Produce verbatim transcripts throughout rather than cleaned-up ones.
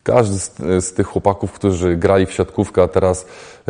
Każdy z, z tych chłopaków, którzy grali w siatkówkę, a teraz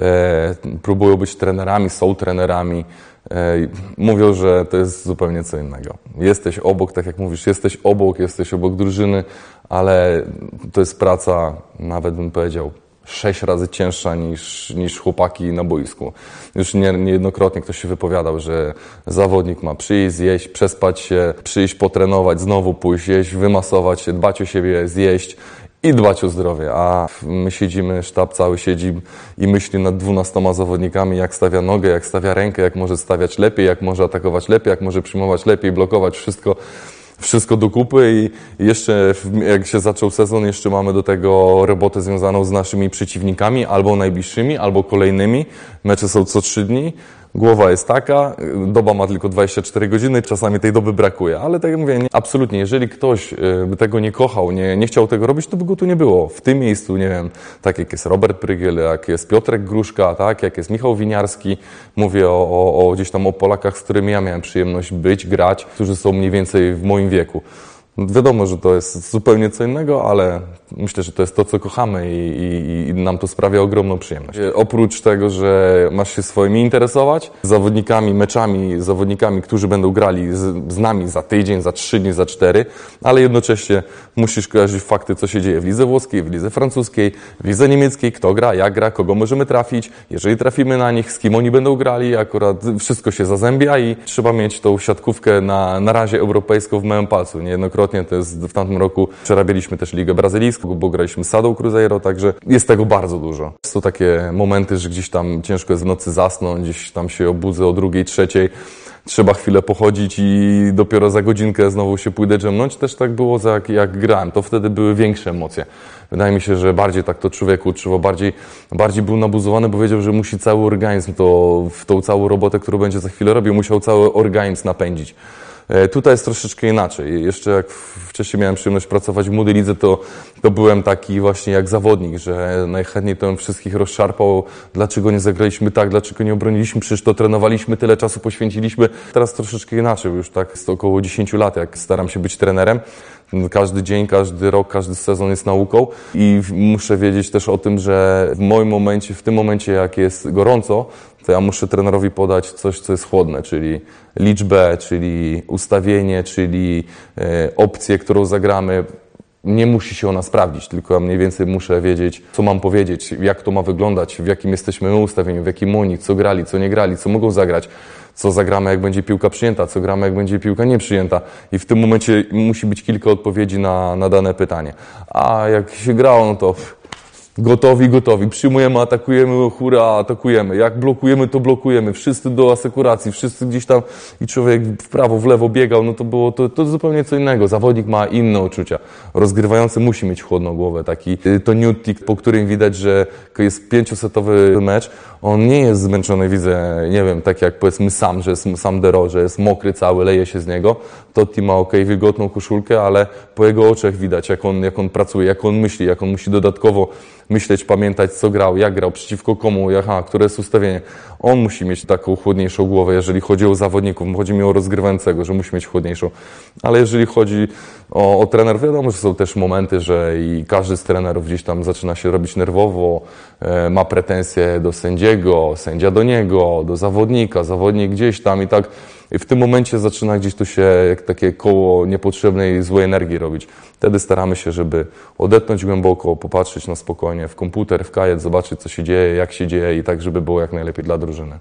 e, próbują być trenerami, są trenerami, e, mówią, że to jest zupełnie co innego. Jesteś obok, tak jak mówisz, jesteś obok, jesteś obok drużyny, ale to jest praca, nawet bym powiedział, sześć razy cięższa niż, niż chłopaki na boisku. Już nie, niejednokrotnie ktoś się wypowiadał, że zawodnik ma przyjść, zjeść, przespać się, przyjść, potrenować, znowu pójść, jeść, wymasować się, dbać o siebie, zjeść i dbać o zdrowie, a my siedzimy, sztab cały siedzi i myśli nad dwunastoma zawodnikami, jak stawia nogę, jak stawia rękę, jak może stawiać lepiej, jak może atakować lepiej, jak może przyjmować lepiej, blokować wszystko, wszystko do kupy i jeszcze jak się zaczął sezon, jeszcze mamy do tego robotę związaną z naszymi przeciwnikami, albo najbliższymi, albo kolejnymi. Mecze są co trzy dni. Głowa jest taka, doba ma tylko dwadzieścia cztery godziny, czasami tej doby brakuje, ale tak jak mówię, nie, absolutnie, jeżeli ktoś by tego nie kochał, nie, nie chciał tego robić, to by go tu nie było. W tym miejscu, nie wiem, tak jak jest Robert Prygiel, jak jest Piotrek Gruszka, tak, jak jest Michał Winiarski, mówię o, o, o gdzieś tam o Polakach, z którymi ja miałem przyjemność być, grać, którzy są mniej więcej w moim wieku. Wiadomo, że to jest zupełnie co innego, ale myślę, że to jest to, co kochamy i, i, i nam to sprawia ogromną przyjemność. Oprócz tego, że masz się swoimi interesować, zawodnikami, meczami, zawodnikami, którzy będą grali z, z nami za tydzień, za trzy dni, za cztery, ale jednocześnie musisz kojarzyć fakty, co się dzieje w lidze włoskiej, w lidze francuskiej, w lidze niemieckiej, kto gra, jak gra, kogo możemy trafić, jeżeli trafimy na nich, z kim oni będą grali, akurat wszystko się zazębia i trzeba mieć tą siatkówkę na, na razie europejską w małym palcu. Niejednokrotnie to jest w tamtym roku przerabialiśmy też Ligę Brazylijską, bo graliśmy z Sadą Cruzeiro, także jest tego bardzo dużo. Są takie momenty, że gdzieś tam ciężko jest w nocy zasnąć, gdzieś tam się obudzę o drugiej, trzeciej, trzeba chwilę pochodzić i dopiero za godzinkę znowu się pójdę drzemnąć. Też tak było, jak, jak grałem, to wtedy były większe emocje. Wydaje mi się, że bardziej tak to człowiek uczyło, bardziej, bardziej był nabuzowany, bo wiedział, że musi cały organizm, to, w tą całą robotę, którą będzie za chwilę robił, musiał cały organizm napędzić. Tutaj jest troszeczkę inaczej. Jeszcze jak wcześniej miałem przyjemność pracować w młodej lidze, to, to byłem taki właśnie jak zawodnik, że najchętniej to bym wszystkich rozszarpał, dlaczego nie zagraliśmy tak, dlaczego nie obroniliśmy, przecież to trenowaliśmy, tyle czasu poświęciliśmy. Teraz troszeczkę inaczej, już tak jest około dziesięć lat, jak staram się być trenerem. Każdy dzień, każdy rok, każdy sezon jest nauką i muszę wiedzieć też o tym, że w moim momencie, w tym momencie jak jest gorąco, to ja muszę trenerowi podać coś, co jest chłodne, czyli liczbę, czyli ustawienie, czyli e, opcję, którą zagramy. Nie musi się ona sprawdzić, tylko ja mniej więcej muszę wiedzieć, co mam powiedzieć, jak to ma wyglądać, w jakim jesteśmy my ustawieniu, w jakim oni, co grali, co nie grali, co mogą zagrać, co zagramy, jak będzie piłka przyjęta, co gramy, jak będzie piłka nieprzyjęta. I w tym momencie musi być kilka odpowiedzi na, na dane pytanie. A jak się grało, no to gotowi, gotowi. Przyjmujemy, atakujemy, hura, atakujemy. Jak blokujemy, to blokujemy. Wszyscy do asekuracji, wszyscy gdzieś tam i człowiek w prawo, w lewo biegał, no to było to, to zupełnie co innego. Zawodnik ma inne uczucia. Rozgrywający musi mieć chłodną głowę. Taki to Newty, po którym widać, że jest pięciosetowy mecz. On nie jest zmęczony, widzę, nie wiem, tak jak powiedzmy sam, że jest sam Dero, że jest mokry cały, leje się z niego. Totti ma okej, wilgotną koszulkę, ale po jego oczach widać, jak on, jak on pracuje, jak on myśli, jak on musi dodatkowo myśleć, pamiętać, co grał, jak grał, przeciwko komu, aha, które jest ustawienie. On musi mieć taką chłodniejszą głowę, jeżeli chodzi o zawodników, chodzi mi o rozgrywającego, że musi mieć chłodniejszą. Ale jeżeli chodzi o, o trener, wiadomo, że są też momenty, że i każdy z trenerów gdzieś tam zaczyna się robić nerwowo, e, ma pretensje do sędziego, sędzia do niego, do zawodnika, zawodnik gdzieś tam i tak. I w tym momencie zaczyna gdzieś tu się jak takie koło niepotrzebnej złej energii robić. Wtedy staramy się, żeby odetchnąć głęboko, popatrzeć na spokojnie w komputer, w kajet, zobaczyć, co się dzieje, jak się dzieje i tak, żeby było jak najlepiej dla drużyny.